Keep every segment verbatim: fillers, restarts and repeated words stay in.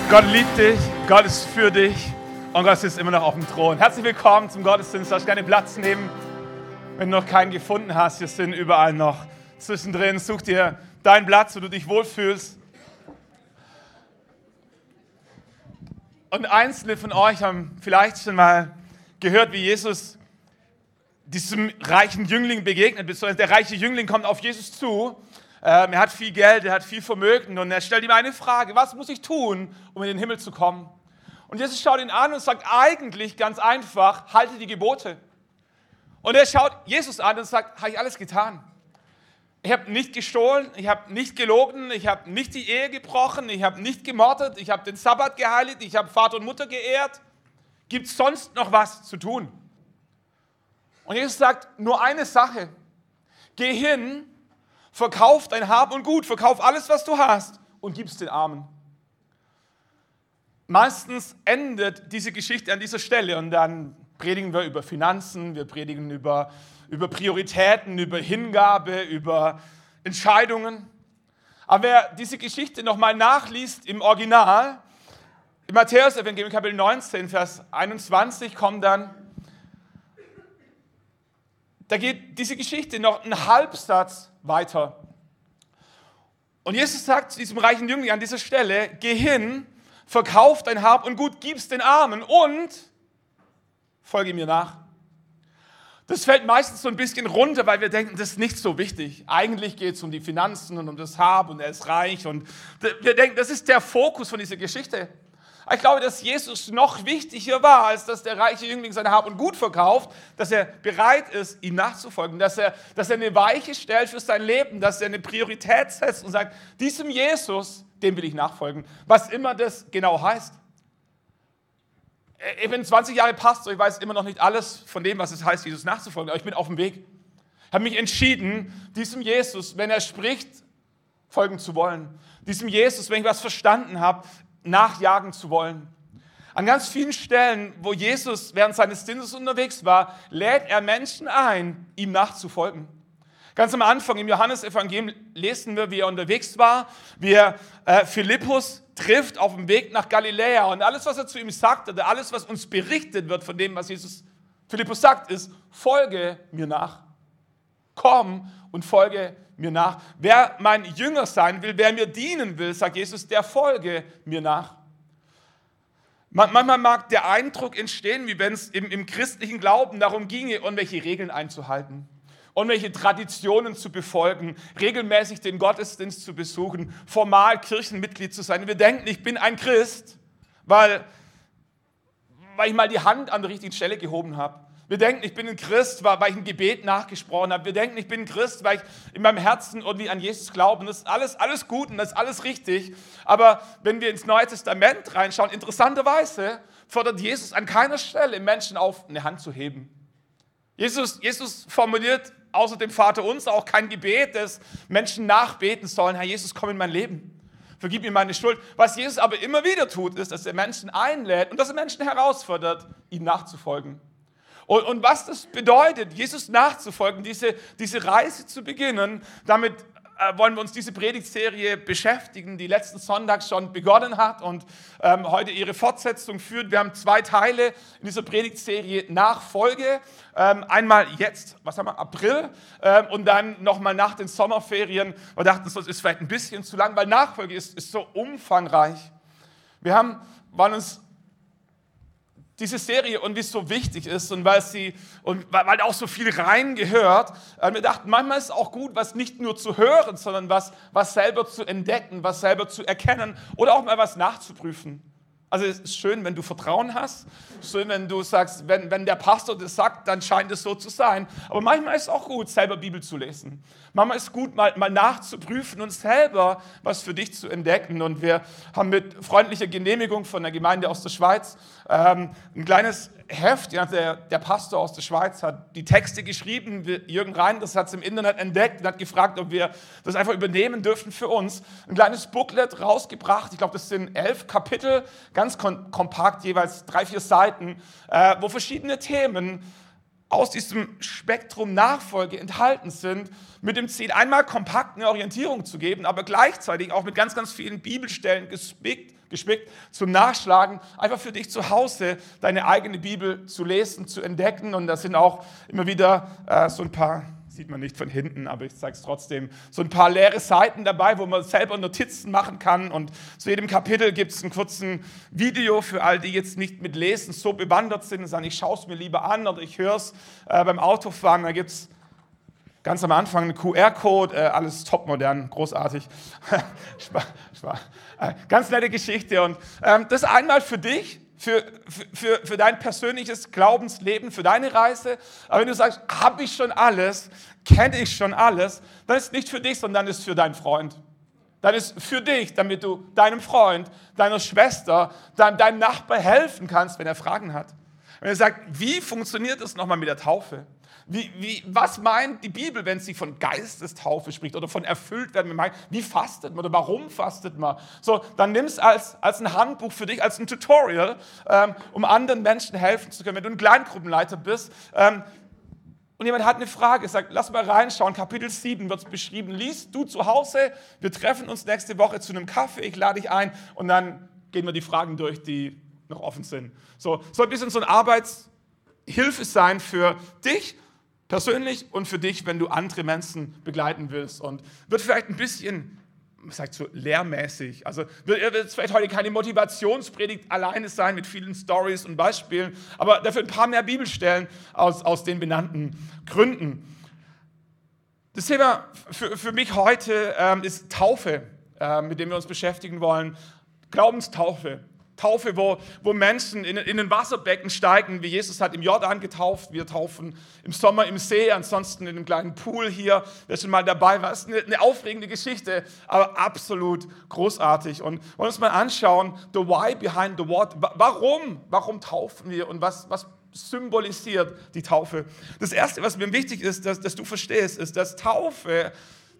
Gott liebt dich, Gott ist für dich und Gott ist immer noch auf dem Thron. Herzlich willkommen zum Gottesdienst. Darfst gerne Platz nehmen, wenn du noch keinen gefunden hast. Wir sind überall noch zwischendrin. Such dir deinen Platz, wo du dich wohlfühlst. Und einzelne von euch haben vielleicht schon mal gehört, wie Jesus diesem reichen Jüngling begegnet. Beziehungsweise der reiche Jüngling kommt auf Jesus zu. Ähm, er hat viel Geld, er hat viel Vermögen und er stellt ihm eine Frage: Was muss ich tun, um in den Himmel zu kommen? Und Jesus schaut ihn an und sagt eigentlich ganz einfach: Halte die Gebote. Und er schaut Jesus an und sagt: Habe ich alles getan? Ich habe nicht gestohlen, ich habe nicht gelogen, ich habe nicht die Ehe gebrochen, ich habe nicht gemordet, ich habe den Sabbat geheiligt, ich habe Vater und Mutter geehrt. Gibt es sonst noch was zu tun? Und Jesus sagt nur eine Sache: Geh hin, verkauf dein Hab und Gut, verkauf alles, was du hast und gib es den Armen. Meistens endet diese Geschichte an dieser Stelle und dann predigen wir über Finanzen, wir predigen über, über Prioritäten, über Hingabe, über Entscheidungen. Aber wer diese Geschichte nochmal nachliest im Original, im Matthäus-Evangelium Kapitel neunzehn, Vers einundzwanzig kommt dann, da geht diese Geschichte noch einen Halbsatz weiter. Und Jesus sagt zu diesem reichen Jüngling an dieser Stelle: Geh hin, verkauf dein Hab und Gut, gib's den Armen und folge mir nach. Das fällt meistens so ein bisschen runter, weil wir denken, das ist nicht so wichtig. Eigentlich geht es um die Finanzen und um das Hab und er ist reich. Und wir denken, das ist der Fokus von dieser Geschichte. Ich glaube, dass Jesus noch wichtiger war, als dass der reiche Jüngling sein Hab und Gut verkauft, dass er bereit ist, ihm nachzufolgen, dass er, dass er eine Weiche stellt für sein Leben, dass er eine Priorität setzt und sagt: Diesem Jesus, dem will ich nachfolgen, was immer das genau heißt. Ich bin zwanzig Jahre Pastor, ich weiß immer noch nicht alles von dem, was es heißt, Jesus nachzufolgen, aber ich bin auf dem Weg. Ich habe mich entschieden, diesem Jesus, wenn er spricht, folgen zu wollen. Diesem Jesus, wenn ich was verstanden habe, nachjagen zu wollen. An ganz vielen Stellen, wo Jesus während seines Dienstes unterwegs war, lädt er Menschen ein, ihm nachzufolgen. Ganz am Anfang im Johannesevangelium lesen wir, wie er unterwegs war, wie er äh, Philippus trifft auf dem Weg nach Galiläa. Und alles, was er zu ihm sagt, oder alles, was uns berichtet wird von dem, was Jesus Philippus sagt, ist: Folge mir nach. Komm und folge mir nach. Wer mein Jünger sein will, wer mir dienen will, sagt Jesus, der folge mir nach. Manchmal mag der Eindruck entstehen, wie wenn es im, im christlichen Glauben darum ginge, irgendwelche Regeln einzuhalten, irgendwelche Traditionen zu befolgen, regelmäßig den Gottesdienst zu besuchen, formal Kirchenmitglied zu sein. Wir denken, ich bin ein Christ, weil, weil ich mal die Hand an der richtigen Stelle gehoben habe. Wir denken, ich bin ein Christ, weil ich ein Gebet nachgesprochen habe. Wir denken, ich bin ein Christ, weil ich in meinem Herzen irgendwie an Jesus glaube. Und das ist alles, alles gut und das ist alles richtig. Aber wenn wir ins Neue Testament reinschauen, interessanterweise fordert Jesus an keiner Stelle Menschen auf, eine Hand zu heben. Jesus, Jesus formuliert außer dem Vater unser auch kein Gebet, das Menschen nachbeten sollen: Herr Jesus, komm in mein Leben, vergib mir meine Schuld. Was Jesus aber immer wieder tut, ist, dass er Menschen einlädt und dass er Menschen herausfordert, ihm nachzufolgen. Und, und was das bedeutet, Jesus nachzufolgen, diese, diese Reise zu beginnen, damit äh, wollen wir uns diese Predigtserie beschäftigen, die letzten Sonntag schon begonnen hat und ähm, heute ihre Fortsetzung führt. Wir haben zwei Teile in dieser Predigtserie Nachfolge. Ähm, einmal jetzt, was haben wir, April, ähm, und dann nochmal nach den Sommerferien. Wir dachten, das ist vielleicht ein bisschen zu lang, weil Nachfolge ist, ist so umfangreich. Wir haben, waren uns diese Serie und wie es so wichtig ist und weil sie und weil da auch so viel reingehört. Wir dachten, manchmal ist es auch gut, was nicht nur zu hören, sondern was, was selber zu entdecken, was selber zu erkennen oder auch mal was nachzuprüfen. Also es ist schön, wenn du Vertrauen hast, schön, wenn du sagst, wenn, wenn der Pastor das sagt, dann scheint es so zu sein. Aber manchmal ist es auch gut, selber Bibel zu lesen. Manchmal ist es gut, mal, mal nachzuprüfen und selber was für dich zu entdecken. Und wir haben mit freundlicher Genehmigung von der Gemeinde aus der Schweiz ähm, ein kleines Heft, ja, der, der Pastor aus der Schweiz hat die Texte geschrieben, Jürgen Reinders hat es im Internet entdeckt und hat gefragt, ob wir das einfach übernehmen dürfen für uns. Ein kleines Booklet rausgebracht, ich glaube, das sind elf Kapitel, ganz kom- kompakt, jeweils drei, vier Seiten, äh, wo verschiedene Themen aus diesem Spektrum Nachfolge enthalten sind, mit dem Ziel, einmal kompakt eine Orientierung zu geben, aber gleichzeitig auch mit ganz, ganz vielen Bibelstellen gespickt gespickt zum Nachschlagen, einfach für dich zu Hause deine eigene Bibel zu lesen, zu entdecken. Und da sind auch immer wieder äh, so ein paar, sieht man nicht von hinten, aber ich zeige es trotzdem, so ein paar leere Seiten dabei, wo man selber Notizen machen kann. Und zu jedem Kapitel gibt es einen kurzen Video für all die jetzt nicht mit Lesen so bewandert sind und sagen, ich schaue es mir lieber an oder ich höre es äh, beim Autofahren. Da gibt es ganz am Anfang einen Q R-Code, äh, alles topmodern, großartig. Spar, spar. Äh, ganz nette Geschichte. Und ähm, das einmal für dich, für, für, für dein persönliches Glaubensleben, für deine Reise. Aber wenn du sagst, habe ich schon alles, kenne ich schon alles, dann ist es nicht für dich, sondern dann ist es für deinen Freund. Dann ist es für dich, damit du deinem Freund, deiner Schwester, deinem, deinem Nachbar helfen kannst, wenn er Fragen hat. Wenn er sagt, wie funktioniert das nochmal mit der Taufe? Wie, wie, was meint die Bibel, wenn sie von Geistestaufe spricht oder von erfüllt werden? Wie fastet man oder warum fastet man? So, dann nimm es als, als ein Handbuch für dich, als ein Tutorial, ähm, um anderen Menschen helfen zu können. Wenn du ein Kleingruppenleiter bist ähm, und jemand hat eine Frage, sagt, lass mal reinschauen, Kapitel sieben wird es beschrieben. Lies du zu Hause, wir treffen uns nächste Woche zu einem Kaffee, ich lade dich ein und dann gehen wir die Fragen durch, die noch offen sind. So, soll ein bisschen so eine Arbeitshilfe sein für dich, persönlich und für dich, wenn du andere Menschen begleiten willst. Und wird vielleicht ein bisschen, man sagt so, lehrmäßig. Also wird, wird vielleicht heute keine Motivationspredigt alleine sein mit vielen Stories und Beispielen, aber dafür ein paar mehr Bibelstellen aus, aus den benannten Gründen. Das Thema für, für mich heute ähm, ist Taufe, äh, mit dem wir uns beschäftigen wollen. Glaubenstaufe. Taufe, wo, wo Menschen in, in ein Wasserbecken steigen, wie Jesus hat im Jordan getauft. Wir taufen im Sommer im See, ansonsten in einem kleinen Pool hier. Wer schon mal dabei war, ist eine, eine aufregende Geschichte, aber absolut großartig. Und wollen uns mal anschauen, the why behind the what. Warum? Warum taufen wir und was, was symbolisiert die Taufe? Das Erste, was mir wichtig ist, dass, dass du verstehst, ist, dass Taufe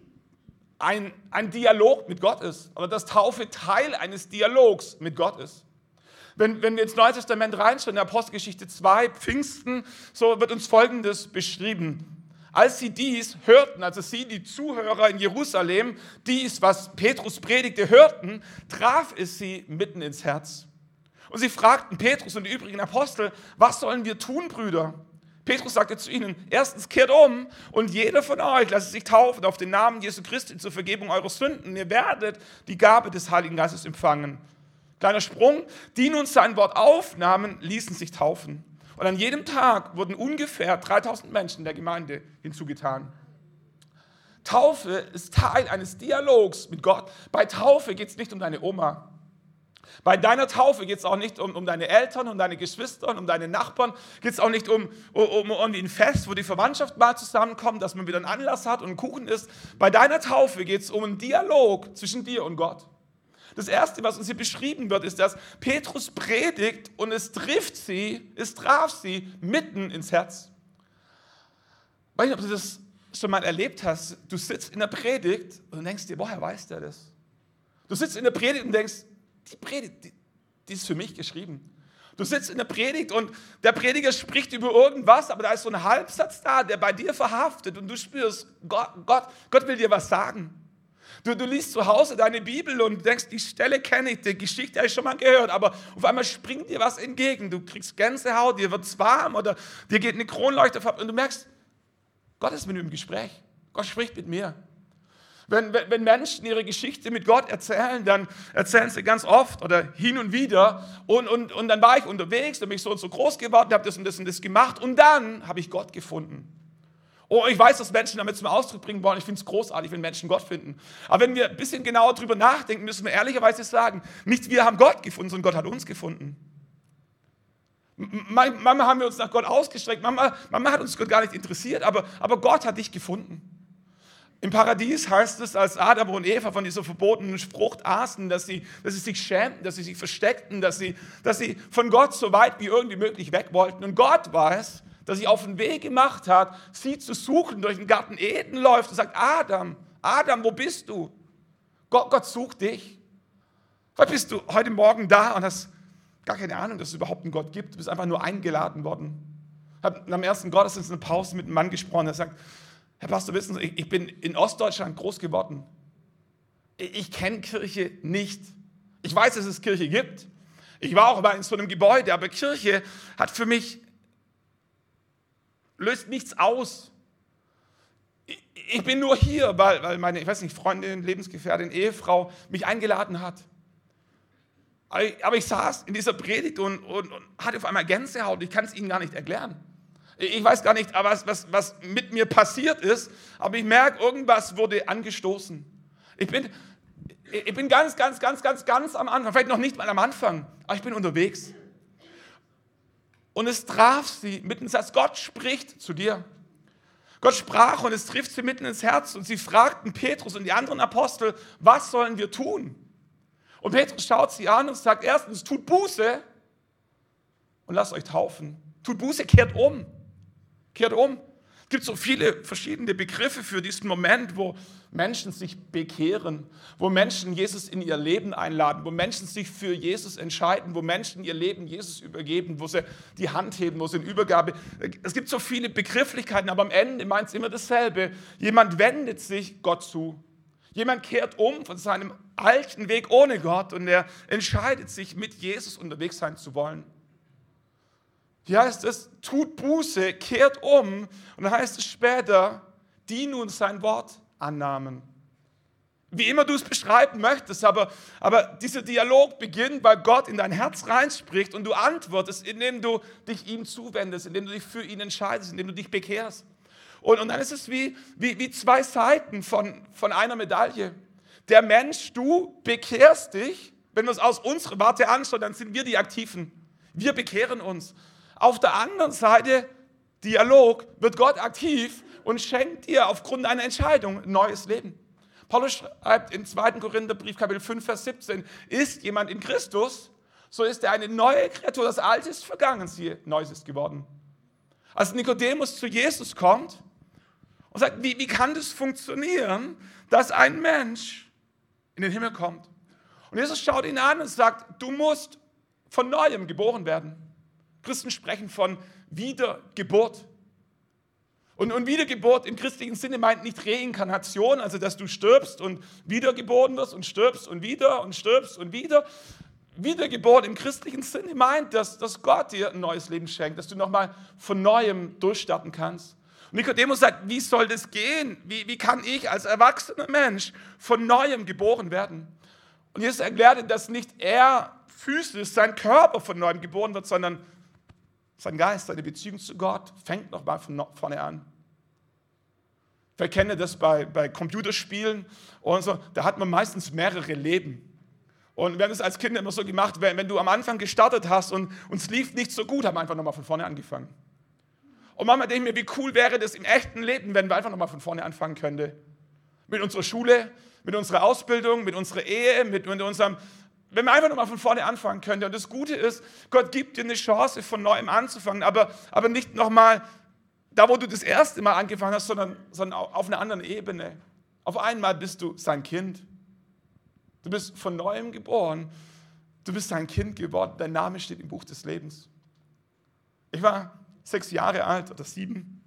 ein, ein Dialog mit Gott ist. Oder dass Taufe Teil eines Dialogs mit Gott ist. Wenn, wenn wir ins Neue Testament reinschauen, in Apostelgeschichte zwei, Pfingsten, so wird uns Folgendes beschrieben. Als sie dies hörten, also sie, die Zuhörer in Jerusalem, dies, was Petrus predigte, hörten, traf es sie mitten ins Herz. Und sie fragten Petrus und die übrigen Apostel, was sollen wir tun, Brüder? Petrus sagte zu ihnen, erstens kehrt um und jeder von euch lasst sich taufen auf den Namen Jesu Christi zur Vergebung eurer Sünden. Ihr werdet die Gabe des Heiligen Geistes empfangen. Kleiner Sprung, die nun sein Wort aufnahmen, ließen sich taufen. Und an jedem Tag wurden ungefähr dreitausend Menschen der Gemeinde hinzugetan. Taufe ist Teil eines Dialogs mit Gott. Bei Taufe geht es nicht um deine Oma. Bei deiner Taufe geht es auch nicht um, um deine Eltern, um deine Geschwister, um deine Nachbarn. Geht es auch nicht um, um, um ein Fest, wo die Verwandtschaft mal zusammenkommt, dass man wieder einen Anlass hat und einen Kuchen isst. Bei deiner Taufe geht es um einen Dialog zwischen dir und Gott. Das Erste, was uns hier beschrieben wird, ist, dass Petrus predigt und es trifft sie, es traf sie mitten ins Herz. Ich weiß nicht, ob du das schon mal erlebt hast. Du sitzt in der Predigt und denkst dir, woher weiß der das? Du sitzt in der Predigt und denkst, die Predigt, die, die ist für mich geschrieben. Du sitzt in der Predigt und der Prediger spricht über irgendwas, aber da ist so ein Halbsatz da, der bei dir verhaftet und du spürst, Gott, Gott, Gott will dir was sagen. Du, du liest zu Hause deine Bibel und denkst, die Stelle kenne ich, die Geschichte habe ich schon mal gehört, aber auf einmal springt dir was entgegen. Du kriegst Gänsehaut, dir wird es warm oder dir geht eine Kronleuchte ab und du merkst, Gott ist mit mir im Gespräch. Gott spricht mit mir. Wenn, wenn, wenn Menschen ihre Geschichte mit Gott erzählen, dann erzählen sie ganz oft oder hin und wieder und, und, und dann war ich unterwegs und bin ich so und so groß geworden, habe das und das und das gemacht und dann habe ich Gott gefunden. Oh, ich weiß, dass Menschen damit zum Ausdruck bringen wollen. Ich finde es großartig, wenn Menschen Gott finden. Aber wenn wir ein bisschen genauer drüber nachdenken, müssen wir ehrlicherweise sagen, nicht wir haben Gott gefunden, sondern Gott hat uns gefunden. Manchmal haben wir uns nach Gott ausgestreckt, manchmal, manchmal hat uns Gott gar nicht interessiert, aber, aber Gott hat dich gefunden. Im Paradies heißt es, als Adam und Eva von dieser verbotenen Frucht aßen, dass sie, dass sie sich schämten, dass sie sich versteckten, dass sie, dass sie von Gott so weit wie irgendwie möglich weg wollten. Und Gott weiß, dass sich auf den Weg gemacht hat, sie zu suchen, durch den Garten Eden läuft und sagt, Adam, Adam, wo bist du? Gott, Gott sucht dich. Vielleicht bist du heute Morgen da und hast gar keine Ahnung, dass es überhaupt einen Gott gibt. Du bist einfach nur eingeladen worden. Ich habe am ersten Gottesdienst eine Pause mit einem Mann gesprochen, der sagt, Herr Pastor, wissen Sie, ich bin in Ostdeutschland groß geworden. Ich kenne Kirche nicht. Ich weiß, dass es Kirche gibt. Ich war auch mal in so einem Gebäude, aber Kirche hat für mich, löst nichts aus. Ich, ich bin nur hier, weil, weil meine, ich weiß nicht, Freundin, Lebensgefährtin, Ehefrau mich eingeladen hat. Aber ich, aber ich saß in dieser Predigt und, und, und hatte auf einmal Gänsehaut. Ich kann es Ihnen gar nicht erklären. Ich weiß gar nicht, was, was, was mit mir passiert ist, aber ich merke, irgendwas wurde angestoßen. Ich bin, ich bin ganz, ganz, ganz, ganz, ganz am Anfang, vielleicht noch nicht mal am Anfang, aber ich bin unterwegs. Und es traf sie mitten ins Herz. Gott spricht zu dir. Gott sprach und es trifft sie mitten ins Herz. Und sie fragten Petrus und die anderen Apostel, was sollen wir tun? Und Petrus schaut sie an und sagt, erstens, tut Buße und lasst euch taufen. Tut Buße, kehrt um. Kehrt um. Es gibt so viele verschiedene Begriffe für diesen Moment, wo Menschen sich bekehren, wo Menschen Jesus in ihr Leben einladen, wo Menschen sich für Jesus entscheiden, wo Menschen ihr Leben Jesus übergeben, wo sie die Hand heben, wo sie in Übergabe. Es gibt so viele Begrifflichkeiten, aber am Ende meint es immer dasselbe. Jemand wendet sich Gott zu. Jemand kehrt um von seinem alten Weg ohne Gott und er entscheidet sich, mit Jesus unterwegs sein zu wollen. Hier heißt es, tut Buße, kehrt um. Und dann heißt es später, die nun sein Wort annahmen. Wie immer du es beschreiben möchtest, aber, aber dieser Dialog beginnt, weil Gott in dein Herz reinspricht und du antwortest, indem du dich ihm zuwendest, indem du dich für ihn entscheidest, indem du dich bekehrst. Und, und dann ist es wie, wie, wie zwei Seiten von, von einer Medaille. Der Mensch, du bekehrst dich, wenn wir es aus unserer Warte anschauen, dann sind wir die Aktiven. Wir bekehren uns. Auf der anderen Seite, Dialog, wird Gott aktiv und schenkt dir aufgrund einer Entscheidung ein neues Leben. Paulus schreibt im zweiten Korintherbrief, Kapitel fünf, Vers siebzehn, ist jemand in Christus, so ist er eine neue Kreatur, das Alte ist vergangen, siehe, Neues ist geworden. Als Nikodemus zu Jesus kommt und sagt, wie, wie kann das funktionieren, dass ein Mensch in den Himmel kommt? Und Jesus schaut ihn an und sagt, du musst von Neuem geboren werden. Christen sprechen von Wiedergeburt. Und, und Wiedergeburt im christlichen Sinne meint nicht Reinkarnation, also dass du stirbst und wiedergeboren wirst und stirbst und wieder und stirbst und wieder. Wiedergeburt im christlichen Sinne meint, dass, dass Gott dir ein neues Leben schenkt, dass du nochmal von Neuem durchstarten kannst. Und Nikodemus sagt, wie soll das gehen? Wie, wie kann ich als erwachsener Mensch von Neuem geboren werden? Und Jesus erklärte, dass nicht er physisch, sein Körper von Neuem geboren wird, sondern sein Geist, seine Beziehung zu Gott fängt nochmal von vorne an. Vielleicht kennt ihr das bei, bei Computerspielen und so, da hat man meistens mehrere Leben. Und wir haben das als Kinder immer so gemacht, wenn, wenn du am Anfang gestartet hast und es lief nicht so gut, haben wir einfach nochmal von vorne angefangen. Und manchmal denke ich mir, wie cool wäre das im echten Leben, wenn wir einfach nochmal von vorne anfangen könnten. Mit unserer Schule, mit unserer Ausbildung, mit unserer Ehe, mit, mit unserem... Wenn wir einfach nochmal von vorne anfangen können. Und das Gute ist, Gott gibt dir eine Chance, von neuem anzufangen, aber, aber nicht nochmal da, wo du das erste Mal angefangen hast, sondern, sondern auf einer anderen Ebene. Auf einmal bist du sein Kind. Du bist von neuem geboren. Du bist sein Kind geworden. Dein Name steht im Buch des Lebens. Ich war sechs Jahre alt oder sieben.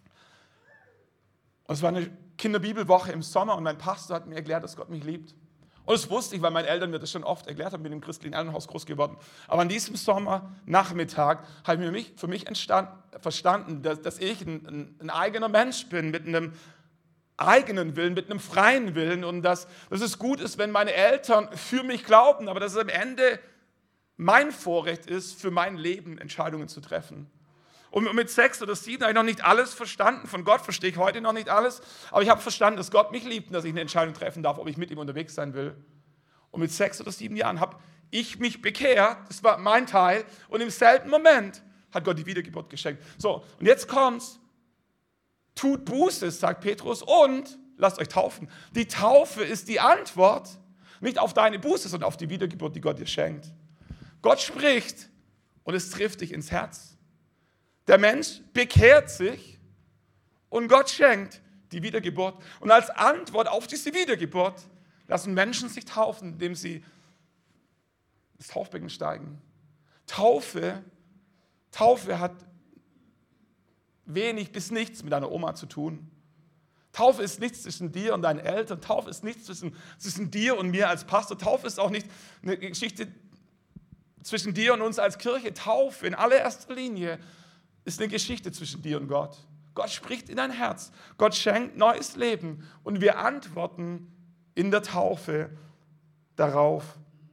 Und es war eine Kinderbibelwoche im Sommer und mein Pastor hat mir erklärt, dass Gott mich liebt. Und das wusste ich, weil meine Eltern mir das schon oft erklärt haben, mit dem christlichen Elternhaus groß geworden. Aber an diesem Sommernachmittag habe ich für mich verstanden, dass, dass ich ein, ein, ein eigener Mensch bin, mit einem eigenen Willen, mit einem freien Willen. Und dass, dass es gut ist, wenn meine Eltern für mich glauben, aber dass es am Ende mein Vorrecht ist, für mein Leben Entscheidungen zu treffen. Und mit sechs oder sieben habe ich noch nicht alles verstanden. Von Gott verstehe ich heute noch nicht alles. Aber ich habe verstanden, dass Gott mich liebt und dass ich eine Entscheidung treffen darf, ob ich mit ihm unterwegs sein will. Und mit sechs oder sieben Jahren habe ich mich bekehrt. Das war mein Teil. Und im selben Moment hat Gott die Wiedergeburt geschenkt. So, und jetzt kommt's. Tut Buße, sagt Petrus, und lasst euch taufen. Die Taufe ist die Antwort, nicht auf deine Buße, sondern auf die Wiedergeburt, die Gott dir schenkt. Gott spricht und es trifft dich ins Herz. Der Mensch bekehrt sich und Gott schenkt die Wiedergeburt. Und als Antwort auf diese Wiedergeburt lassen Menschen sich taufen, indem sie ins Taufbecken steigen. Taufe, Taufe hat wenig bis nichts mit einer Oma zu tun. Taufe ist nichts zwischen dir und deinen Eltern. Taufe ist nichts zwischen, zwischen dir und mir als Pastor. Taufe ist auch nicht eine Geschichte zwischen dir und uns als Kirche. Taufe in allererster Linie ist eine Geschichte zwischen dir und Gott. Gott spricht in dein Herz. Gott schenkt neues Leben. Und wir antworten in der Taufe darauf.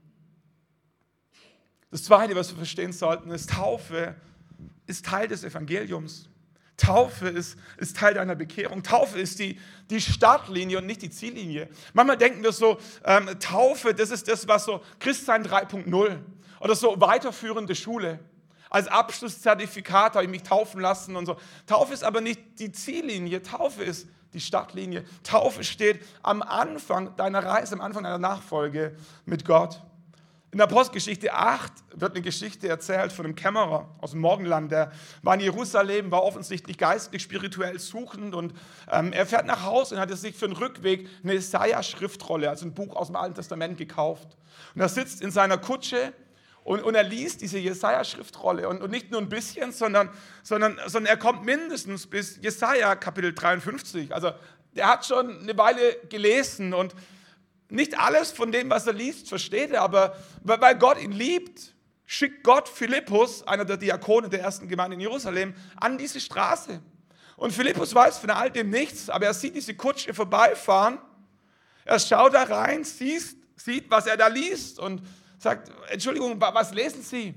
Das Zweite, was wir verstehen sollten, ist, Taufe ist Teil des Evangeliums. Taufe ist, ist Teil deiner Bekehrung. Taufe ist die, die Startlinie und nicht die Ziellinie. Manchmal denken wir so, ähm, Taufe, das ist das, was so Christsein drei Punkt null oder so weiterführende Schule. Als Abschlusszertifikat habe ich mich taufen lassen und so. Taufe ist aber nicht die Ziellinie, Taufe ist die Startlinie. Taufe steht am Anfang deiner Reise, am Anfang deiner Nachfolge mit Gott. In der Apostelgeschichte acht wird eine Geschichte erzählt von einem Kämmerer aus dem Morgenland, der war in Jerusalem, war offensichtlich geistlich, spirituell suchend und ähm, er fährt nach Hause und hat sich für den Rückweg eine Jesaja-Schriftrolle, also ein Buch aus dem Alten Testament, gekauft. Und er sitzt in seiner Kutsche und, und er liest diese Jesaja-Schriftrolle und, und nicht nur ein bisschen, sondern, sondern, sondern er kommt mindestens bis Jesaja Kapitel dreiundfünfzig. Also er hat schon eine Weile gelesen und nicht alles von dem, was er liest, versteht er, aber weil Gott ihn liebt, schickt Gott Philippus, einer der Diakone der ersten Gemeinde in Jerusalem, an diese Straße. Und Philippus weiß von all dem nichts, aber er sieht diese Kutsche vorbeifahren, er schaut da rein, sieht, sieht, was er da liest und sagt, Entschuldigung, was lesen Sie?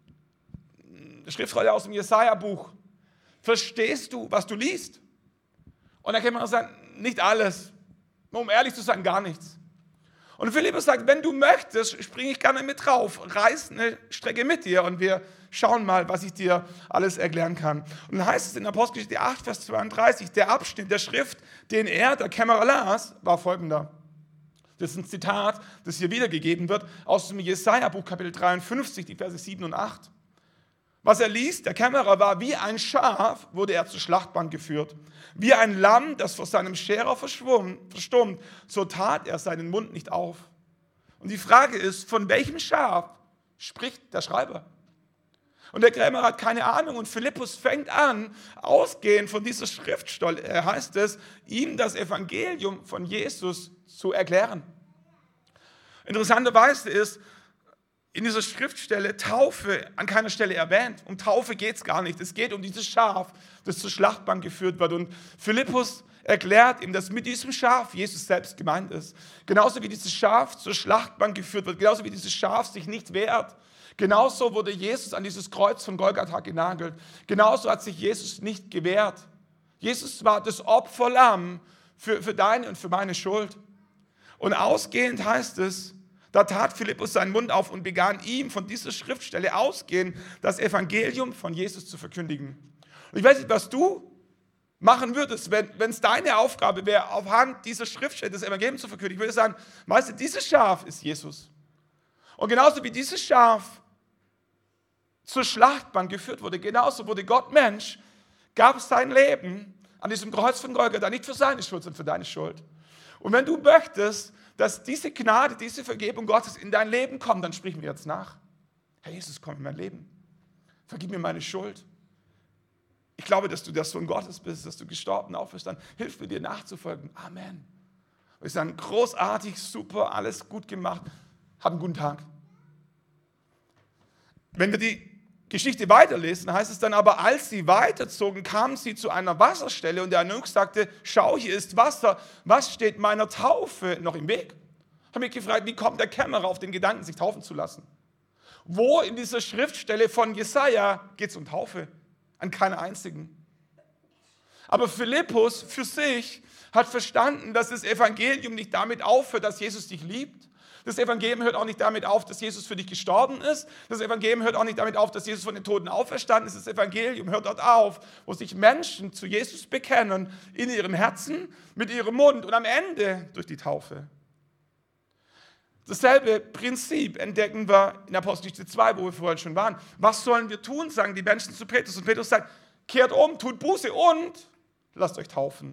Schriftrolle aus dem Jesaja-Buch. Verstehst du, was du liest? Und dann kann man sagen, nicht alles, um ehrlich zu sein, gar nichts. Und Philippus sagt, wenn du möchtest, springe ich gerne mit drauf, reiß eine Strecke mit dir und wir schauen mal, was ich dir alles erklären kann. Und dann heißt es in Apostelgeschichte acht, Vers zweiunddreißig, der Abschnitt der Schrift, den er, der Kämmerer, las, war folgender. Das ist ein Zitat, das hier wiedergegeben wird aus dem Jesaja-Buch, Kapitel dreiundfünfzig, die Verse sieben und acht. Was er liest, der Kämmerer war, wie ein Schaf wurde er zur Schlachtbank geführt. Wie ein Lamm, das vor seinem Scherer verstummt, so tat er seinen Mund nicht auf. Und die Frage ist, von welchem Schaf spricht der Schreiber? Und der Kämmerer hat keine Ahnung und Philippus fängt an, ausgehend von dieser Schriftstelle, heißt es, ihm das Evangelium von Jesus zu erklären. Interessanterweise ist in dieser Schriftstelle Taufe an keiner Stelle erwähnt. Um Taufe geht es gar nicht. Es geht um dieses Schaf, das zur Schlachtbank geführt wird. Und Philippus erklärt ihm, dass mit diesem Schaf Jesus selbst gemeint ist. Genauso wie dieses Schaf zur Schlachtbank geführt wird, genauso wie dieses Schaf sich nicht wehrt. Genauso wurde Jesus an dieses Kreuz von Golgatha genagelt. Genauso hat sich Jesus nicht gewehrt. Jesus war das Opferlamm für, für deine und für meine Schuld. Und ausgehend heißt es, da tat Philippus seinen Mund auf und begann ihm von dieser Schriftstelle ausgehend das Evangelium von Jesus zu verkündigen. Und ich weiß nicht, was du machen würdest, wenn es deine Aufgabe wäre, aufhand dieser Schriftstelle das Evangelium zu verkündigen. Ich würde sagen, weißt du, dieses Schaf ist Jesus. Und genauso wie dieses Schaf zur Schlachtbank geführt wurde, genauso wurde Gott Mensch, gab sein Leben an diesem Kreuz von Golgatha, nicht für seine Schuld, sondern für deine Schuld. Und wenn du möchtest, dass diese Gnade, diese Vergebung Gottes in dein Leben kommt, dann sprich mir jetzt nach. Herr Jesus, komm in mein Leben. Vergib mir meine Schuld. Ich glaube, dass du der Sohn Gottes bist, dass du gestorben, auferstanden. Hilf mir, dir nachzufolgen. Amen. Und ich sage, großartig, super, alles gut gemacht. Hab einen guten Tag. Wenn wir die Geschichte weiterlesen, heißt es dann aber, als sie weiterzogen, kamen sie zu einer Wasserstelle und der Eunuch sagte, schau, hier ist Wasser, was steht meiner Taufe noch im Weg? Ich habe mich gefragt, wie kommt der Kämmerer auf den Gedanken, sich taufen zu lassen? Wo in dieser Schriftstelle von Jesaja geht es um Taufe? An keiner einzigen. Aber Philippus für sich hat verstanden, dass das Evangelium nicht damit aufhört, dass Jesus dich liebt. Das Evangelium hört auch nicht damit auf, dass Jesus für dich gestorben ist. Das Evangelium hört auch nicht damit auf, dass Jesus von den Toten auferstanden ist. Das Evangelium hört dort auf, wo sich Menschen zu Jesus bekennen, in ihrem Herzen, mit ihrem Mund und am Ende durch die Taufe. Dasselbe Prinzip entdecken wir in Apostelgeschichte zwei, wo wir vorhin schon waren. Was sollen wir tun, sagen die Menschen zu Petrus. Und Petrus sagt, kehrt um, tut Buße und lasst euch taufen.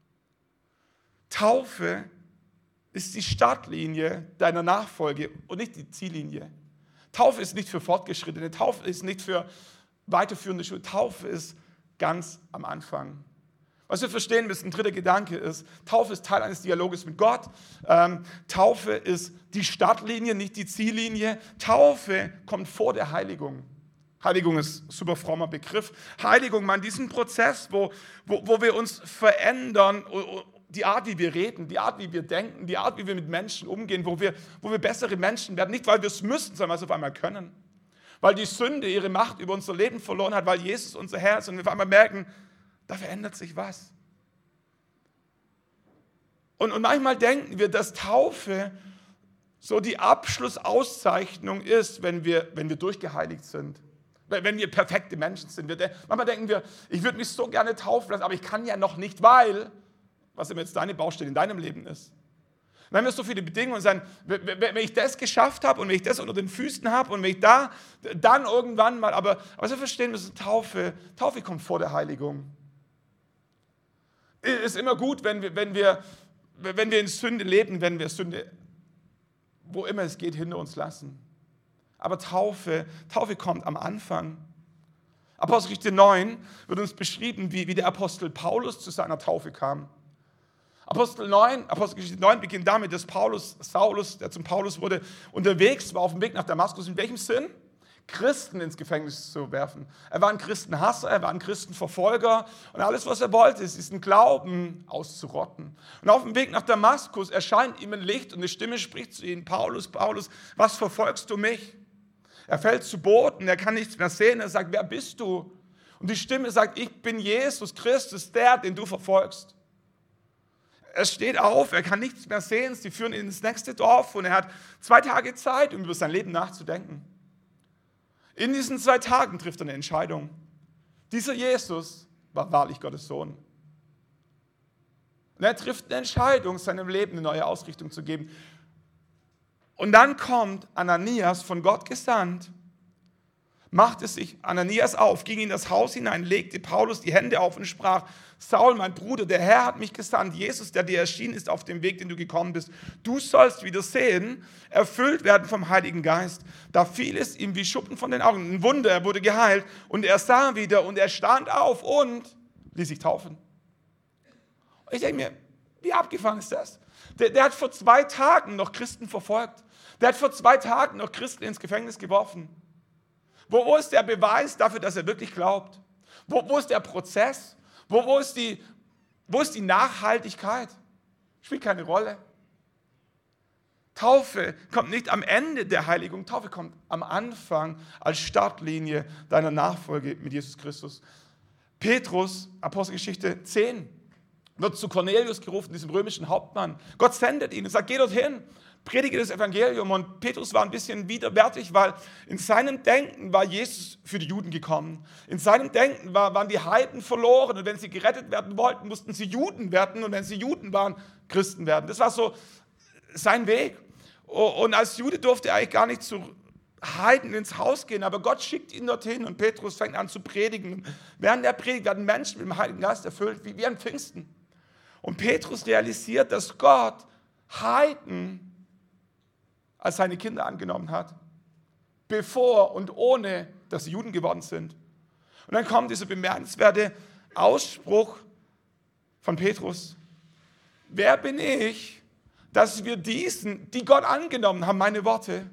Taufe ist die Startlinie deiner Nachfolge und nicht die Ziellinie. Taufe ist nicht für Fortgeschrittene, Taufe ist nicht für weiterführende Schule, Taufe ist ganz am Anfang. Was wir verstehen müssen, ein dritter Gedanke ist, Taufe ist Teil eines Dialoges mit Gott. Ähm, Taufe ist die Startlinie, nicht die Ziellinie. Taufe kommt vor der Heiligung. Heiligung ist ein super frommer Begriff. Heiligung, man, diesen Prozess, wo, wo, wo wir uns verändern, die Art, wie wir reden, die Art, wie wir denken, die Art, wie wir mit Menschen umgehen, wo wir, wo wir bessere Menschen werden. Nicht, weil wir es müssen, sondern weil wir es auf einmal können. Weil die Sünde ihre Macht über unser Leben verloren hat, weil Jesus unser Herr ist und wir auf einmal merken, da verändert sich was. Und, und manchmal denken wir, dass Taufe so die Abschlussauszeichnung ist, wenn wir, wenn wir durchgeheiligt sind. Wenn wir perfekte Menschen sind. Wir, manchmal denken wir, ich würde mich so gerne taufen lassen, aber ich kann ja noch nicht, weil, was immer jetzt deine Baustelle in deinem Leben ist. Wenn wir so viele Bedingungen sagen, wenn ich das geschafft habe und wenn ich das unter den Füßen habe und wenn ich da, dann irgendwann mal, aber, aber wir verstehen müssen, Taufe, Taufe kommt vor der Heiligung. Ist immer gut, wenn wir, wenn wir, wenn wir in Sünde leben, wenn wir Sünde, wo immer es geht, hinter uns lassen. Aber Taufe, Taufe kommt am Anfang. Apostelgeschichte neun wird uns beschrieben, wie, wie der Apostel Paulus zu seiner Taufe kam. Apostel neun, Apostelgeschichte neun beginnt damit, dass Paulus, Saulus, der zum Paulus wurde, unterwegs war auf dem Weg nach Damaskus. In welchem Sinn? Christen ins Gefängnis zu werfen. Er war ein Christenhasser, er war ein Christenverfolger und alles, was er wollte, ist diesen Glauben auszurotten. Und auf dem Weg nach Damaskus erscheint ihm ein Licht und eine Stimme spricht zu ihm, Paulus, Paulus, was verfolgst du mich? Er fällt zu Boden, er kann nichts mehr sehen, er sagt, wer bist du? Und die Stimme sagt, ich bin Jesus Christus, der, den du verfolgst. Er steht auf, er kann nichts mehr sehen, sie führen ihn ins nächste Dorf und er hat zwei Tage Zeit, um über sein Leben nachzudenken. In diesen zwei Tagen trifft er eine Entscheidung. Dieser Jesus war wahrlich Gottes Sohn. Und er trifft eine Entscheidung, seinem Leben eine neue Ausrichtung zu geben. Und dann kommt Ananias, von Gott gesandt, machte sich Ananias auf, ging in das Haus hinein, legte Paulus die Hände auf und sprach, Saul, mein Bruder, der Herr hat mich gesandt, Jesus, der dir erschienen ist auf dem Weg, den du gekommen bist. Du sollst wieder sehen, erfüllt werden vom Heiligen Geist. Da fiel es ihm wie Schuppen von den Augen. Ein Wunder, er wurde geheilt und er sah wieder und er stand auf und ließ sich taufen. Und ich denke mir, wie abgefahren ist das? Der, der hat vor zwei Tagen noch Christen verfolgt. Der hat vor zwei Tagen noch Christen ins Gefängnis geworfen. Wo, wo ist der Beweis dafür, dass er wirklich glaubt? Wo, wo ist der Prozess? Wo, wo, ist die, wo ist die Nachhaltigkeit? Spielt keine Rolle. Taufe kommt nicht am Ende der Heiligung, Taufe kommt am Anfang als Startlinie deiner Nachfolge mit Jesus Christus. Petrus, Apostelgeschichte zehn, wird zu Cornelius gerufen, diesem römischen Hauptmann. Gott sendet ihn und sagt, geh dorthin, predige das Evangelium. Und Petrus war ein bisschen widerwärtig, weil in seinem Denken war Jesus für die Juden gekommen. In seinem Denken war, waren die Heiden verloren und wenn sie gerettet werden wollten, mussten sie Juden werden und wenn sie Juden waren, Christen werden. Das war so sein Weg. Und als Jude durfte er eigentlich gar nicht zu Heiden ins Haus gehen, aber Gott schickt ihn dorthin und Petrus fängt an zu predigen. Während der Predigt werden Menschen mit dem Heiligen Geist erfüllt, wie, wie an Pfingsten. Und Petrus realisiert, dass Gott Heiden als seine Kinder angenommen hat, bevor und ohne, dass sie Juden geworden sind. Und dann kommt dieser bemerkenswerte Ausspruch von Petrus. Wer bin ich, dass wir diesen, die Gott angenommen haben, meine Worte,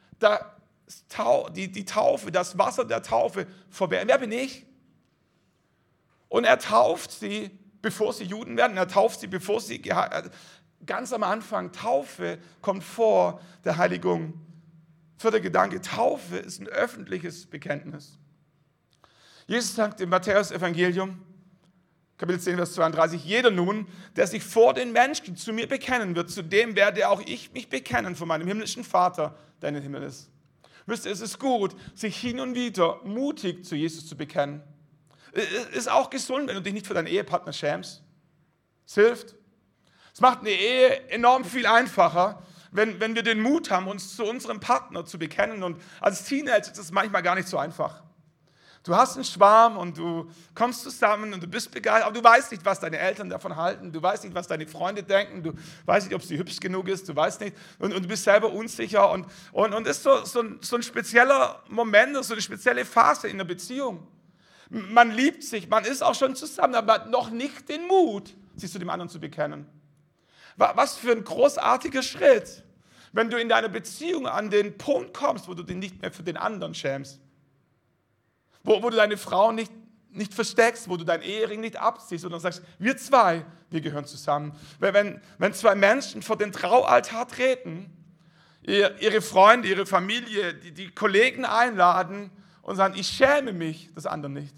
die, die Taufe, das Wasser der Taufe verwehren? Wer bin ich? Und er tauft sie, bevor sie Juden werden. Er tauft sie, bevor sie ganz am Anfang, Taufe kommt vor der Heiligung. Vierter Gedanke, Taufe ist ein öffentliches Bekenntnis. Jesus sagt im Matthäus-Evangelium, Kapitel zehn, Vers zweiunddreißig, jeder nun, der sich vor den Menschen zu mir bekennen wird, zu dem werde auch ich mich bekennen von meinem himmlischen Vater, der in den Himmel ist. Wisst ihr, es ist gut, sich hin und wieder mutig zu Jesus zu bekennen. Es ist auch gesund, wenn du dich nicht für deinen Ehepartner schämst. Es hilft. Es macht eine Ehe enorm viel einfacher, wenn, wenn wir den Mut haben, uns zu unserem Partner zu bekennen. Und als Teenager ist es manchmal gar nicht so einfach. Du hast einen Schwarm und du kommst zusammen und du bist begeistert, aber du weißt nicht, was deine Eltern davon halten. Du weißt nicht, was deine Freunde denken. Du weißt nicht, ob sie hübsch genug ist. Du weißt nicht. Und, und du bist selber unsicher. Und, und, und das ist so, so, ein, so ein spezieller Moment, so eine spezielle Phase in der Beziehung. Man liebt sich, man ist auch schon zusammen, aber hat noch nicht den Mut, sich zu dem anderen zu bekennen. Was für ein großartiger Schritt, wenn du in deiner Beziehung an den Punkt kommst, wo du dich nicht mehr für den anderen schämst. Wo, wo du deine Frau nicht, nicht versteckst, wo du deinen Ehering nicht abziehst, sondern sagst, wir zwei, wir gehören zusammen. Wenn, wenn zwei Menschen vor den Traualtar treten, ihre Freunde, ihre Familie, die, die Kollegen einladen und sagen, ich schäme mich des anderen nicht.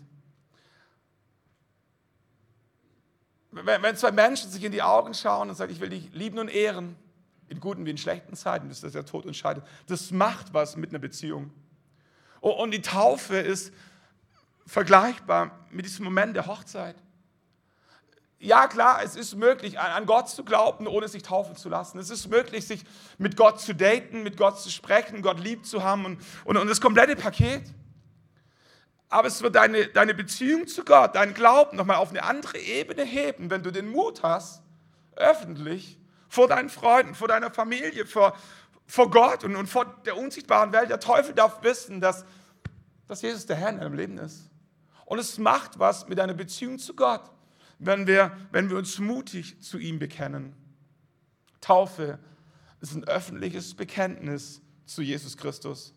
Wenn, wenn zwei Menschen sich in die Augen schauen und sagen, ich will dich lieben und ehren, in guten wie in schlechten Zeiten, bis das der Tod uns scheidet, das macht was mit einer Beziehung. Und die Taufe ist vergleichbar mit diesem Moment der Hochzeit. Ja klar, es ist möglich, an Gott zu glauben, ohne sich taufen zu lassen. Es ist möglich, sich mit Gott zu daten, mit Gott zu sprechen, Gott lieb zu haben und, und, und das komplette Paket. Aber es wird deine, deine Beziehung zu Gott, dein Glauben nochmal auf eine andere Ebene heben, wenn du den Mut hast, öffentlich, vor deinen Freunden, vor deiner Familie, vor, vor Gott und, und vor der unsichtbaren Welt. Der Teufel darf wissen, dass, dass Jesus der Herr in deinem Leben ist. Und es macht was mit deiner Beziehung zu Gott, wenn wir, wenn wir uns mutig zu ihm bekennen. Taufe ist ein öffentliches Bekenntnis zu Jesus Christus.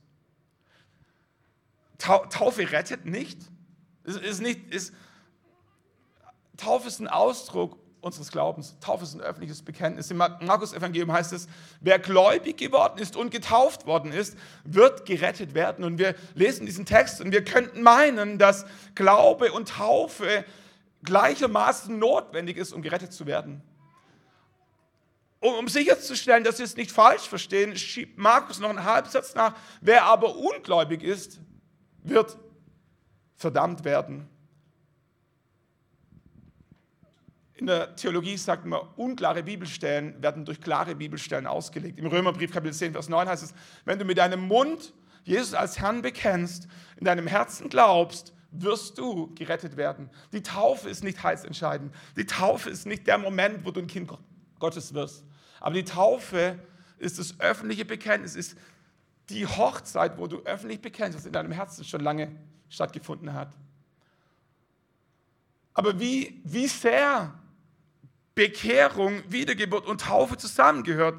Taufe rettet nicht. Ist, ist nicht ist, Taufe ist ein Ausdruck unseres Glaubens. Taufe ist ein öffentliches Bekenntnis. Im Markus-Evangelium heißt es, wer gläubig geworden ist und getauft worden ist, wird gerettet werden. Und wir lesen diesen Text und wir könnten meinen, dass Glaube und Taufe gleichermaßen notwendig ist, um gerettet zu werden. Um, um sicherzustellen, dass Sie es nicht falsch verstehen, schiebt Markus noch einen Halbsatz nach. Wer aber ungläubig ist, wird verdammt werden. In der Theologie sagt man, unklare Bibelstellen werden durch klare Bibelstellen ausgelegt. Im Römerbrief Kapitel zehn, Vers neun heißt es, wenn du mit deinem Mund Jesus als Herrn bekennst, in deinem Herzen glaubst, wirst du gerettet werden. Die Taufe ist nicht heilsentscheidend. Die Taufe ist nicht der Moment, wo du ein Kind Gottes wirst. Aber die Taufe ist das öffentliche Bekenntnis, ist die Hochzeit, wo du öffentlich bekennst, was in deinem Herzen schon lange stattgefunden hat. Aber wie, wie sehr Bekehrung, Wiedergeburt und Taufe zusammengehört,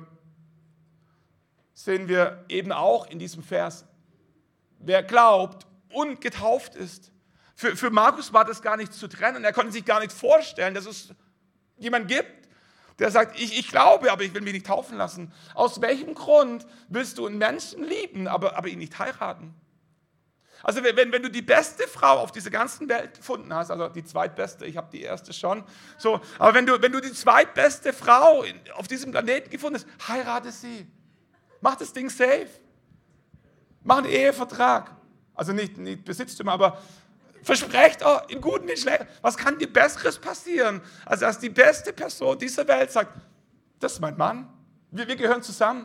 sehen wir eben auch in diesem Vers. Wer glaubt und getauft ist. Für, für Markus war das gar nicht zu trennen. Er konnte sich gar nicht vorstellen, dass es jemanden gibt, der sagt, ich, ich glaube, aber ich will mich nicht taufen lassen. Aus welchem Grund willst du einen Menschen lieben, aber, aber ihn nicht heiraten? Also wenn, wenn du die beste Frau auf dieser ganzen Welt gefunden hast, also die zweitbeste, ich habe die erste schon, so, aber wenn du, wenn du die zweitbeste Frau in, auf diesem Planeten gefunden hast, heirate sie. Mach das Ding safe. Mach einen Ehevertrag. Also nicht, nicht Besitztümer, aber versprecht, oh, in guten, in schlechten. Was kann dir Besseres passieren, als dass die beste Person dieser Welt sagt, das ist mein Mann, wir, wir gehören zusammen.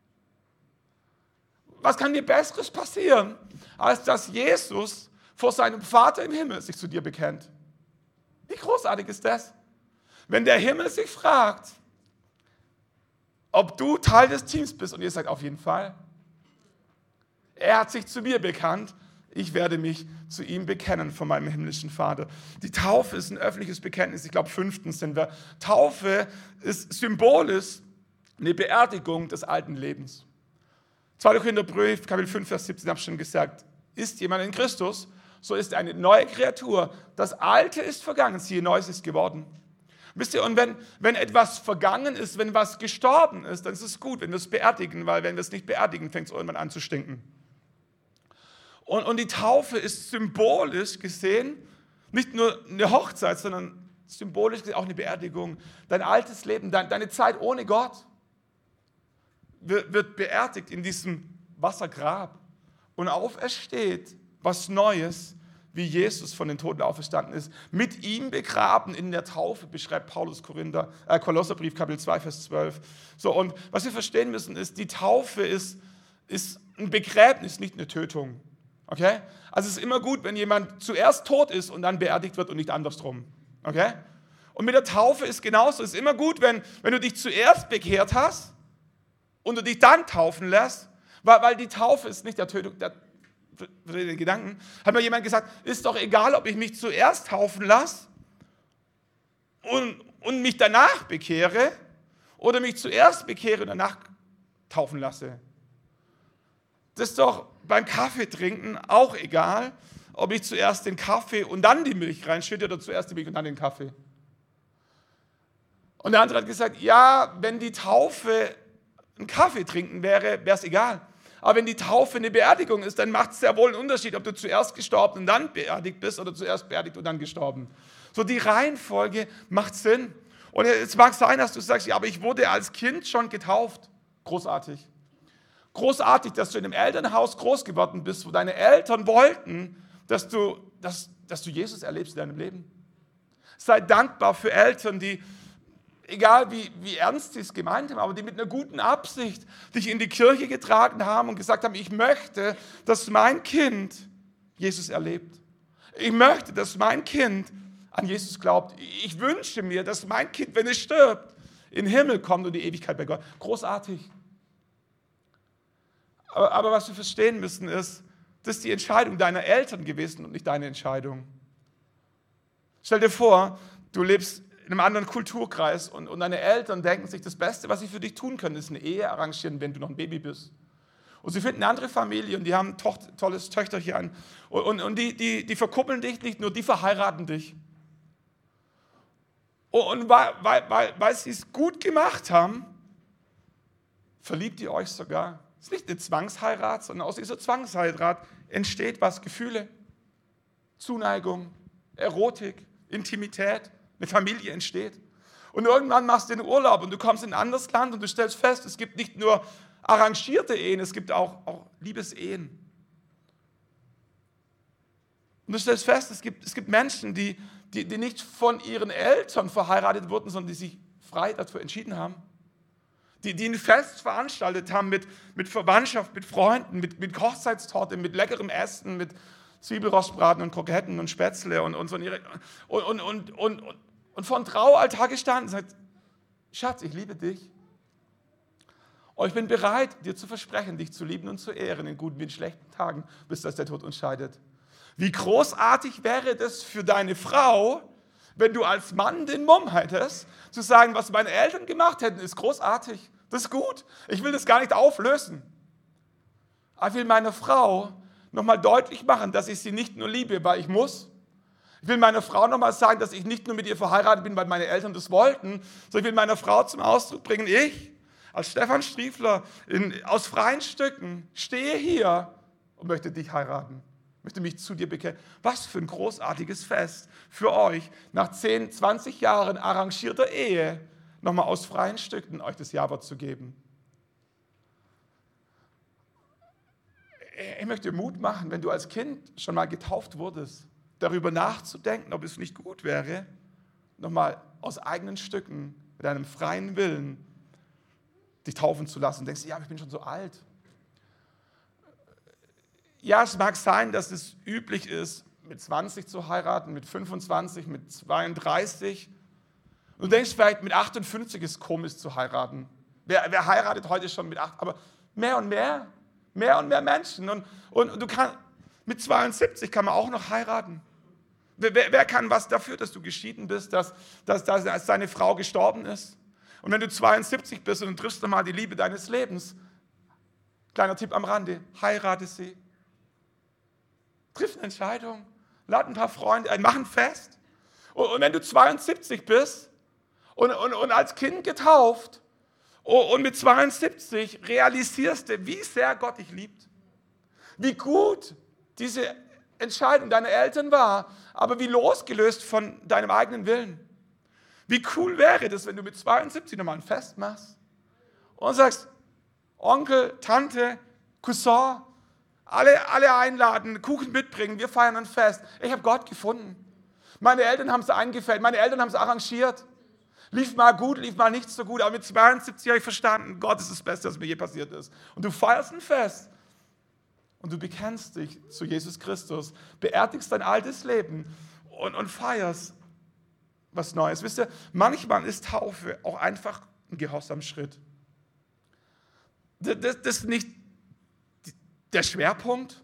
Was kann dir Besseres passieren, als dass Jesus vor seinem Vater im Himmel sich zu dir bekennt? Wie großartig ist das? Wenn der Himmel sich fragt, ob du Teil des Teams bist und ihr sagt, auf jeden Fall. Er hat sich zu mir bekannt, ich werde mich zu ihm bekennen von meinem himmlischen Vater. Die Taufe ist ein öffentliches Bekenntnis, ich glaube fünftens sind wir. Taufe ist symbolisch eine Beerdigung des alten Lebens. zweiter Korintherbrief, Kapitel fünf, Vers siebzehn, habe ich schon gesagt, ist jemand in Christus, so ist er eine neue Kreatur. Das Alte ist vergangen, siehe, Neues ist geworden. Wisst ihr, und wenn, wenn etwas vergangen ist, wenn was gestorben ist, dann ist es gut, wenn wir es beerdigen, weil wenn wir es nicht beerdigen, fängt es irgendwann an zu stinken. Und, und die Taufe ist symbolisch gesehen nicht nur eine Hochzeit, sondern symbolisch gesehen auch eine Beerdigung. Dein altes Leben, dein, deine Zeit ohne Gott wird, wird beerdigt in diesem Wassergrab. Und aufersteht was Neues, wie Jesus von den Toten auferstanden ist. Mit ihm begraben in der Taufe, beschreibt Paulus Korinther, äh, Kolosserbrief, Kapitel zwei, Vers zwölf. So, und was wir verstehen müssen, ist, die Taufe ist, ist ein Begräbnis, nicht eine Tötung. Okay? Also es ist immer gut, wenn jemand zuerst tot ist und dann beerdigt wird und nicht andersrum. Okay? Und mit der Taufe ist genauso. Es ist immer gut, wenn, wenn du dich zuerst bekehrt hast und du dich dann taufen lässt, weil, weil die Taufe ist nicht der Tötung, der, versteht ihr den Gedanken? Hat mal jemand gesagt, ist doch egal, ob ich mich zuerst taufen lasse und, und mich danach bekehre oder mich zuerst bekehre und danach taufen lasse. Das ist doch beim Kaffeetrinken auch egal, ob ich zuerst den Kaffee und dann die Milch reinschütte oder zuerst die Milch und dann den Kaffee. Und der andere hat gesagt, ja, wenn die Taufe ein Kaffee trinken wäre, wäre es egal. Aber wenn die Taufe eine Beerdigung ist, dann macht es sehr wohl einen Unterschied, ob du zuerst gestorben und dann beerdigt bist oder zuerst beerdigt und dann gestorben. So die Reihenfolge macht Sinn. Und es mag sein, dass du sagst, ja, aber ich wurde als Kind schon getauft. Großartig. Großartig, dass du in einem Elternhaus groß geworden bist, wo deine Eltern wollten, dass du, dass, dass du Jesus erlebst in deinem Leben. Sei dankbar für Eltern, die, egal wie, wie ernst sie es gemeint haben, aber die mit einer guten Absicht dich in die Kirche getragen haben und gesagt haben, ich möchte, dass mein Kind Jesus erlebt. Ich möchte, dass mein Kind an Jesus glaubt. Ich wünsche mir, dass mein Kind, wenn es stirbt, in den Himmel kommt und die Ewigkeit bei Gott. Großartig. Aber, aber was wir verstehen müssen ist, das ist die Entscheidung deiner Eltern gewesen und nicht deine Entscheidung. Stell dir vor, du lebst in einem anderen Kulturkreis und, und deine Eltern denken sich, das Beste, was sie für dich tun können, ist eine Ehe arrangieren, wenn du noch ein Baby bist. Und sie finden eine andere Familie und die haben ein to- tolles Töchterchen und, und, und die, die, die verkuppeln dich nicht, nur die verheiraten dich. Und weil, weil, weil, weil sie es gut gemacht haben, verliebt ihr euch sogar. Es ist nicht eine Zwangsheirat, sondern aus dieser Zwangsheirat entsteht was? Gefühle, Zuneigung, Erotik, Intimität, eine Familie entsteht. Und irgendwann machst du den Urlaub und du kommst in ein anderes Land und du stellst fest, es gibt nicht nur arrangierte Ehen, es gibt auch, auch Liebesehen. Und du stellst fest, es gibt, es gibt Menschen, die, die, die nicht von ihren Eltern verheiratet wurden, sondern die sich frei dazu entschieden haben. Die, die ein Fest veranstaltet haben mit, mit Verwandtschaft, mit Freunden, mit, mit Hochzeitstorte, mit leckerem Essen, mit Zwiebelrostbraten und Kroketten und Spätzle und, und, so und, und, und, und, und vor dem Traualtar gestanden und sagt, Schatz, ich liebe dich. Und ich bin bereit, dir zu versprechen, dich zu lieben und zu ehren in guten wie in schlechten Tagen, bis dass der Tod uns scheidet. Wie großartig wäre das für deine Frau, wenn du als Mann den Mumm hättest, zu sagen, was meine Eltern gemacht hätten, ist großartig, das ist gut. Ich will das gar nicht auflösen. Aber ich will meiner Frau nochmal deutlich machen, dass ich sie nicht nur liebe, weil ich muss. Ich will meiner Frau nochmal sagen, dass ich nicht nur mit ihr verheiratet bin, weil meine Eltern das wollten, sondern ich will meiner Frau zum Ausdruck bringen, ich als Stefan Striefler in, aus freien Stücken stehe hier und möchte dich heiraten. Möchte mich zu dir bekennen. Was für ein großartiges Fest für euch, nach zehn, zwanzig Jahren arrangierter Ehe, nochmal aus freien Stücken euch das Ja-Wort zu geben. Ich möchte dir Mut machen, wenn du als Kind schon mal getauft wurdest, darüber nachzudenken, ob es nicht gut wäre, nochmal aus eigenen Stücken, mit einem freien Willen, dich taufen zu lassen. Und denkst, ja, aber ich bin schon so alt. Ja, es mag sein, dass es üblich ist, mit zwanzig zu heiraten, mit fünfundzwanzig, mit zweiunddreißig. Und du denkst vielleicht, mit achtundfünfzig ist komisch zu heiraten. Wer, wer heiratet heute schon mit acht? Aber mehr und mehr, mehr und mehr Menschen. Und, und du kannst, mit zweiundsiebzig kann man auch noch heiraten. Wer, wer, wer kann was dafür, dass du geschieden bist, dass, dass, dass deine Frau gestorben ist? Und wenn du zweiundsiebzig bist und du triffst nochmal die Liebe deines Lebens, kleiner Tipp am Rande, heirate sie. Triff eine Entscheidung, lad ein paar Freunde ein, mach ein Fest. Und, und wenn du zweiundsiebzig bist und, und, und als Kind getauft und, und mit zweiundsiebzig realisierst du, wie sehr Gott dich liebt, wie gut diese Entscheidung deiner Eltern war, aber wie losgelöst von deinem eigenen Willen. Wie cool wäre das, wenn du mit zweiundsiebzig nochmal ein Fest machst und sagst, Onkel, Tante, Cousin, Alle, alle einladen, Kuchen mitbringen, wir feiern ein Fest. Ich habe Gott gefunden. Meine Eltern haben es eingefällt, meine Eltern haben es arrangiert. Lief mal gut, lief mal nicht so gut, aber mit zweiundsiebzig habe ich verstanden, Gott ist das Beste, was mir je passiert ist. Und du feierst ein Fest und du bekennst dich zu Jesus Christus, beerdigst dein altes Leben und, und feierst was Neues. Wisst ihr, manchmal ist Taufe auch einfach ein Gehorsamschritt. Das, das, das ist nicht der Schwerpunkt.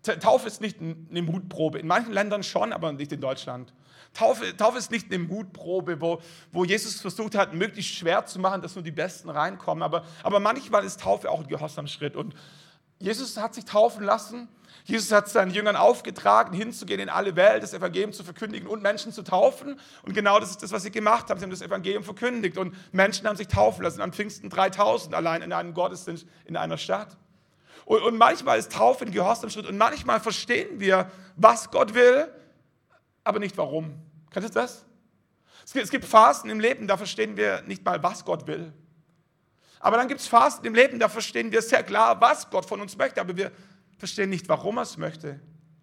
Taufe ist nicht eine Mutprobe. In manchen Ländern schon, aber nicht in Deutschland. Taufe, Taufe ist nicht eine Mutprobe, wo, wo Jesus versucht hat, möglichst schwer zu machen, dass nur die Besten reinkommen. Aber, aber manchmal ist Taufe auch ein Gehorsamschritt. Und Jesus hat sich taufen lassen. Jesus hat seinen Jüngern aufgetragen, hinzugehen in alle Welt, das Evangelium zu verkündigen und Menschen zu taufen. Und genau das ist das, was sie gemacht haben. Sie haben das Evangelium verkündigt und Menschen haben sich taufen lassen. Am Pfingsten dreitausend allein in einem Gottesdienst in einer Stadt. Und, und manchmal ist Taufe ein Gehorsamschritt und manchmal verstehen wir, was Gott will, aber nicht warum. Kennt ihr das? Es gibt, es gibt Phasen im Leben, da verstehen wir nicht mal, was Gott will. Aber dann gibt es Phasen im Leben, da verstehen wir sehr klar, was Gott von uns möchte, aber wir verstehen nicht, warum er es möchte.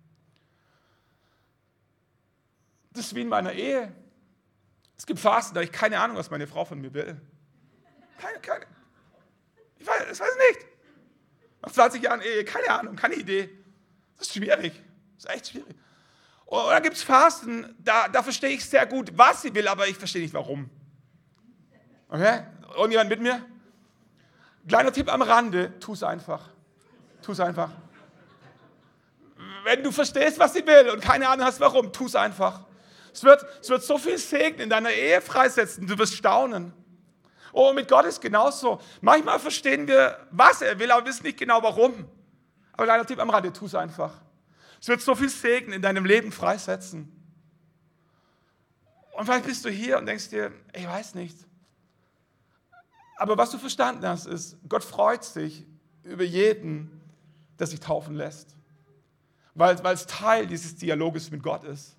Das ist wie in meiner Ehe. Es gibt Phasen, da habe ich keine Ahnung, was meine Frau von mir will. Keine, keine. Ich weiß, ich weiß nicht. Nach zwanzig Jahren Ehe, keine Ahnung, keine Idee. Das ist schwierig. Das ist echt schwierig. Und dann gibt es Phasen, da, da verstehe ich sehr gut, was sie will, aber ich verstehe nicht, warum. Okay? Und jemand mit mir? Kleiner Tipp am Rande, tu es einfach. Tu es einfach. Wenn du verstehst, was sie will und keine Ahnung hast, warum, tu es einfach. Es wird, es wird so viel Segen in deiner Ehe freisetzen, du wirst staunen. Oh, mit Gott ist genauso. Manchmal verstehen wir, was er will, aber wissen nicht genau, warum. Aber kleiner Tipp am Rande, tu es einfach. Es wird so viel Segen in deinem Leben freisetzen. Und vielleicht bist du hier und denkst dir, ich weiß nicht. Aber was du verstanden hast, ist, Gott freut sich über jeden, der sich taufen lässt. Weil, weil es Teil dieses Dialoges mit Gott ist.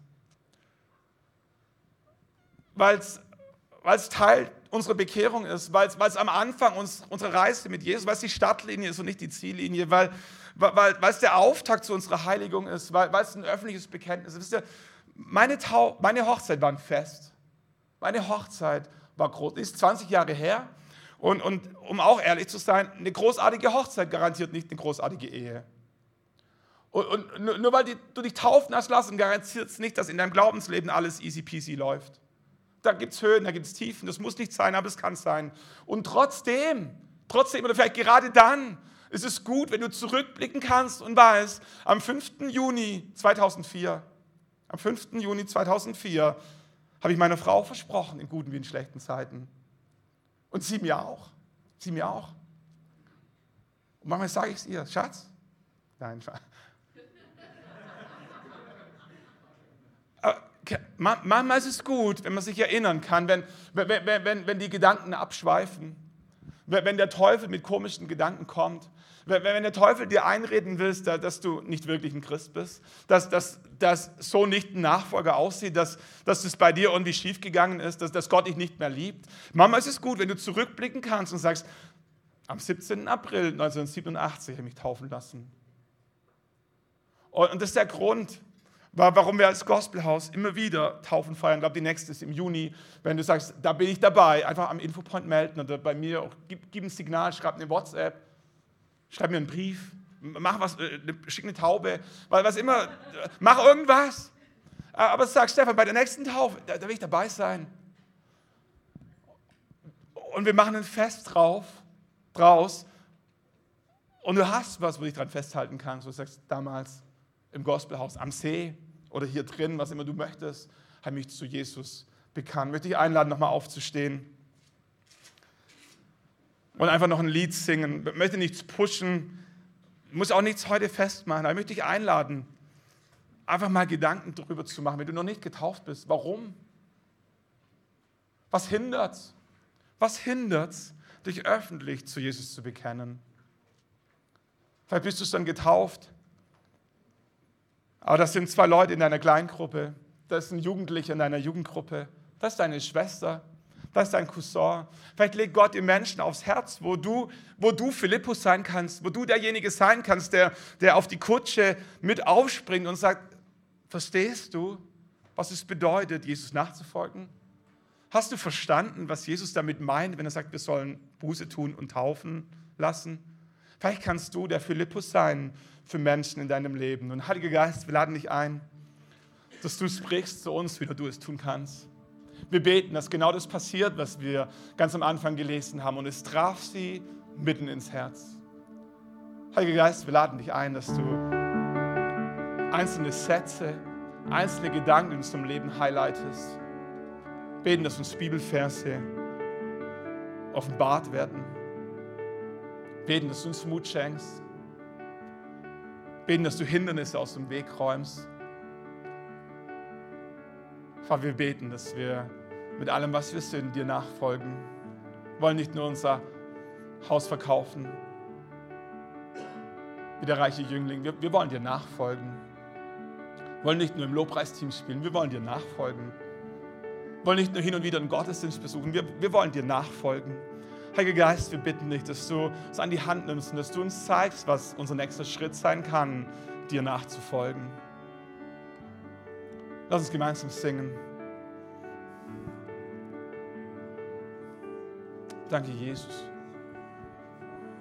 Weil es, weil es Teil unserer Bekehrung ist, weil es, weil es am Anfang uns, unserer Reise mit Jesus, weil es die Startlinie ist und nicht die Ziellinie, weil, weil, weil es der Auftakt zu unserer Heiligung ist, weil, weil es ein öffentliches Bekenntnis ist. Wisst ihr, meine, Tau, meine Hochzeit war ein Fest. Meine Hochzeit war groß, ist zwanzig Jahre her und, und um auch ehrlich zu sein, eine großartige Hochzeit garantiert nicht eine großartige Ehe. Und, und nur weil die, du dich taufen hast lassen, garantiert es nicht, dass in deinem Glaubensleben alles easy peasy läuft. Da gibt es Höhen, da gibt es Tiefen, das muss nicht sein, aber es kann sein. Und trotzdem, trotzdem oder vielleicht gerade dann, ist es gut, wenn du zurückblicken kannst und weißt, am fünften Juni zweitausendvier, am fünften Juni zweitausendvier habe ich meiner Frau versprochen, in guten wie in schlechten Zeiten. Und sie mir auch. Sie mir auch. Und manchmal sage ich es ihr, Schatz? Nein, Schatz. Manchmal ist es gut, wenn man sich erinnern kann, wenn, wenn, wenn, wenn die Gedanken abschweifen, wenn der Teufel mit komischen Gedanken kommt, wenn, wenn der Teufel dir einreden will, dass du nicht wirklich ein Christ bist, dass, dass, dass so nicht ein Nachfolger aussieht, dass, dass es bei dir irgendwie schiefgegangen ist, dass, dass Gott dich nicht mehr liebt. Manchmal ist es gut, wenn du zurückblicken kannst und sagst, am siebzehnten April neunzehnhundertsiebenundachtzig habe ich mich taufen lassen. Und das ist der Grund, warum wir als Gospelhaus immer wieder Taufen feiern. Ich glaube, die nächste ist im Juni. Wenn du sagst, da bin ich dabei, einfach am Infopoint melden oder bei mir, auch, gib, gib ein Signal, schreib eine WhatsApp, schreib mir einen Brief, mach was, schick eine Taube, weil was immer, mach irgendwas. Aber sag, Stefan, bei der nächsten Taufe, da, da will ich dabei sein. Und wir machen ein Fest drauf, draus und du hast was, wo du dich dran festhalten kannst. Du sagst, damals im Gospelhaus am See oder hier drin, was immer du möchtest, habe mich zu Jesus bekannt. Möchte ich einladen, nochmal aufzustehen und einfach noch ein Lied singen. Ich möchte nichts pushen, muss auch nichts heute festmachen, aber ich möchte dich einladen, einfach mal Gedanken darüber zu machen, wenn du noch nicht getauft bist. Warum? Was hindert's? Was hindert's, dich öffentlich zu Jesus zu bekennen? Vielleicht bist du dann getauft, aber das sind zwei Leute in deiner Kleingruppe, das ist ein Jugendlicher in deiner Jugendgruppe, das ist deine Schwester, das ist dein Cousin. Vielleicht legt Gott dir Menschen aufs Herz, wo du, wo du Philippus sein kannst, wo du derjenige sein kannst, der, der auf die Kutsche mit aufspringt und sagt, verstehst du, was es bedeutet, Jesus nachzufolgen? Hast du verstanden, was Jesus damit meint, wenn er sagt, wir sollen Buße tun und taufen lassen? Vielleicht kannst du der Philippus sein für Menschen in deinem Leben. Und Heiliger Geist, wir laden dich ein, dass du sprichst zu uns, wie du es tun kannst. Wir beten, dass genau das passiert, was wir ganz am Anfang gelesen haben. Und es traf sie mitten ins Herz. Heiliger Geist, wir laden dich ein, dass du einzelne Sätze, einzelne Gedanken in unserem Leben highlightest. Beten, dass uns Bibelverse offenbart werden. Beten, dass du uns Mut schenkst. Beten, dass du Hindernisse aus dem Weg räumst. Vater, wir beten, dass wir mit allem, was wir sind, dir nachfolgen. Wir wollen nicht nur unser Haus verkaufen, wie der reiche Jüngling. Wir, wir wollen dir nachfolgen. Wir wollen nicht nur im Lobpreisteam spielen, wir wollen dir nachfolgen. Wir wollen nicht nur hin und wieder einen Gottesdienst besuchen, wir, wir wollen dir nachfolgen. Heiliger Geist, wir bitten dich, dass du uns an die Hand nimmst und dass du uns zeigst, was unser nächster Schritt sein kann, dir nachzufolgen. Lass uns gemeinsam singen. Danke, Jesus.